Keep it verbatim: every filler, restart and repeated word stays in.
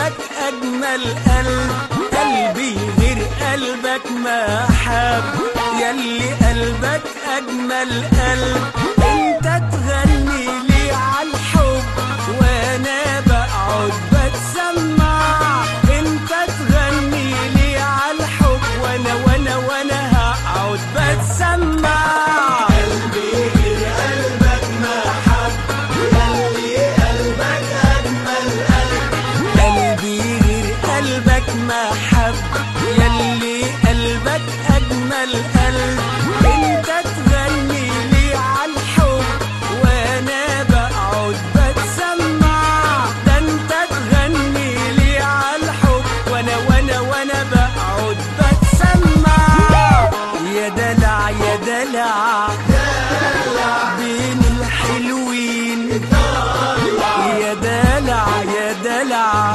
قلبك أجمل قلب، قلبي غير قلبك ما حب. ياللي قلبك أجمل قلب، انت تغني لي عالحب وانا بقعد بتسمع. انت تغني لي عالحب وانا وانا وانا هقعد بتسمع. قلبي غير قلبك ما حب، ياللي قلبك أجمل قلب. قلبي غير قلبك ما حب، ياللي قلبك أجمل قلب. انت تغني لي عالحب وانا بقعد بتسمع. ده انت تغني لي عالحب وانا وانا وانا بقعد بتسمع. يا دلع يا دلع بين الحلوين، يا دلع يا دلع